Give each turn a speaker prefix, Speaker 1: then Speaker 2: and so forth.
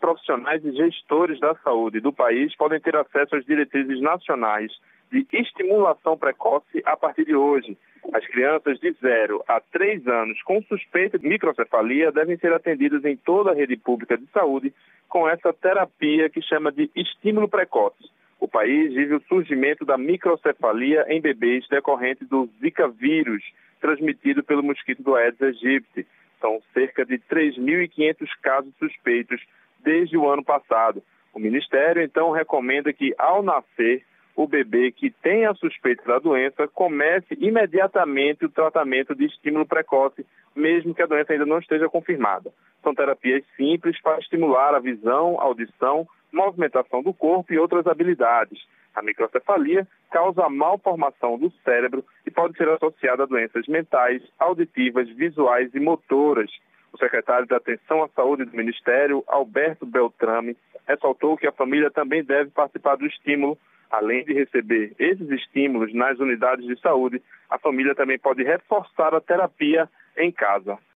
Speaker 1: profissionais e gestores da saúde do país podem ter acesso às diretrizes nacionais de estimulação precoce a partir de hoje. As crianças de 0 a 3 anos com suspeita de microcefalia devem ser atendidas em toda a rede pública de saúde com essa terapia que chama de estímulo precoce. O país vive o surgimento da microcefalia em bebês decorrente do Zika vírus, transmitido pelo mosquito do Aedes aegypti. São cerca de 3.500 casos suspeitos desde o ano passado. O Ministério, então, recomenda que, ao nascer, o bebê que tem a suspeita da doença comece imediatamente o tratamento de estímulo precoce, mesmo que a doença ainda não esteja confirmada. São terapias simples para estimular a visão, audição, movimentação do corpo e outras habilidades. A microcefalia causa a malformação do cérebro e pode ser associada a doenças mentais, auditivas, visuais e motoras. O secretário da Atenção à Saúde do Ministério, Alberto Beltrame, ressaltou que a família também deve participar do estímulo. Além de receber esses estímulos nas unidades de saúde, a família também pode reforçar a terapia em casa.